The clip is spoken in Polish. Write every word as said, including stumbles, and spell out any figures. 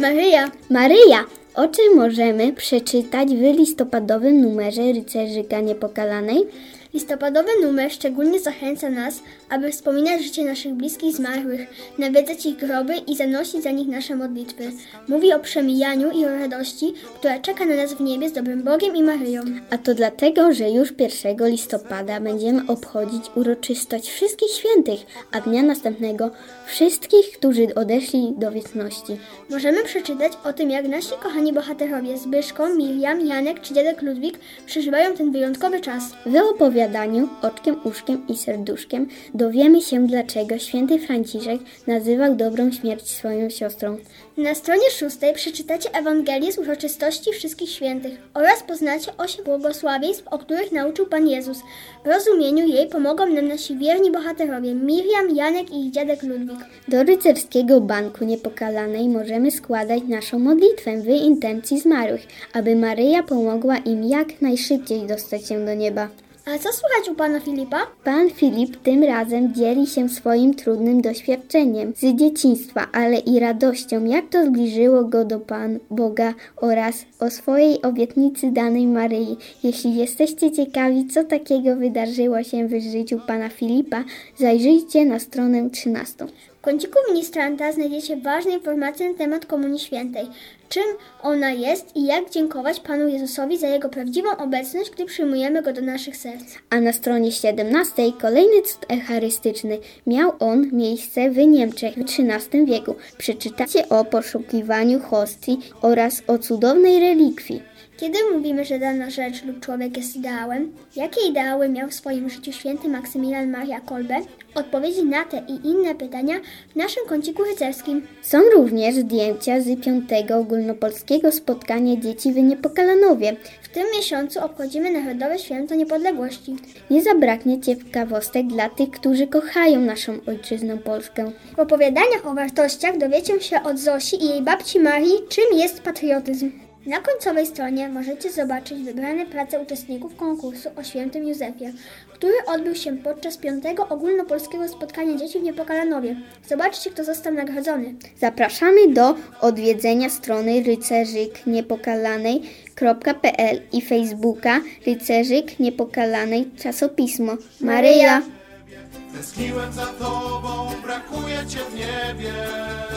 Maryja! Maryja! O czym możemy przeczytać w listopadowym numerze Rycerzyka Niepokalanej? Listopadowy numer szczególnie zachęca nas, aby wspominać życie naszych bliskich zmarłych, nawiedzać ich groby i zanosić za nich nasze modlitwy. Mówi o przemijaniu i o radości, która czeka na nas w niebie z dobrym Bogiem i Maryją. A to dlatego, że już pierwszego listopada będziemy obchodzić uroczystość wszystkich świętych, a dnia następnego wszystkich, którzy odeszli do wieczności. Możemy przeczytać o tym, jak nasi kochani bohaterowie Zbyszko, Miriam, Janek czy dziadek Ludwik przeżywają ten wyjątkowy czas. W opowiadaniu Oczkiem, Uszkiem i Serduszkiem dowiemy się, dlaczego święty Franciszek nazywał dobrą śmierć swoją siostrą. Na stronie szóstej przeczytacie Ewangelię z uroczystości wszystkich świętych oraz poznacie osiem błogosławieństw, o których nauczył Pan Jezus. W rozumieniu jej pomogą nam nasi wierni bohaterowie Miriam, Janek i ich dziadek Ludwik. Do rycerskiego banku Niepokalanej możemy składać naszą modlitwę w intencji zmarłych, aby Maryja pomogła im jak najszybciej dostać się do nieba. A co słychać u Pana Filipa? Pan Filip tym razem dzieli się swoim trudnym doświadczeniem z dzieciństwa, ale i radością, jak to zbliżyło go do Pana Boga oraz o swojej obietnicy danej Maryi. Jeśli jesteście ciekawi, co takiego wydarzyło się w życiu Pana Filipa, zajrzyjcie na stronę trzynastą. W kąciku ministranta znajdziecie ważne informacje na temat Komunii Świętej, czym ona jest i jak dziękować Panu Jezusowi za Jego prawdziwą obecność, gdy przyjmujemy Go do naszych serc. A na stronie siedemnastej kolejny cud eucharystyczny. Miał on miejsce w Niemczech w trzynastym wieku. Przeczytacie o poszukiwaniu hostii oraz o cudownej relikwii. Kiedy mówimy, że dana rzecz lub człowiek jest ideałem, jakie ideały miał w swoim życiu święty Maksymilian Maria Kolbe? Odpowiedzi na te i inne pytania w naszym kąciku rycerskim. Są również zdjęcia z piątego ogólnopolskiego spotkania dzieci w Niepokalanowie. W tym miesiącu obchodzimy Narodowe Święto Niepodległości. Nie zabraknie ciekawostek dla tych, którzy kochają naszą ojczyznę Polskę. W opowiadaniach o wartościach dowiecie się od Zosi i jej babci Marii, czym jest patriotyzm. Na końcowej stronie możecie zobaczyć wybrane prace uczestników konkursu o świętym Józefie, który odbył się podczas piątego ogólnopolskiego spotkania dzieci w Niepokalanowie. Zobaczcie, kto został nagrodzony. Zapraszamy do odwiedzenia strony rycerzyk niepokalanej kropka pe el i Facebooka Rycerzyk Niepokalanej Czasopismo. Maryja! Tęskniłem za Tobą, brakuje Cię w niebie.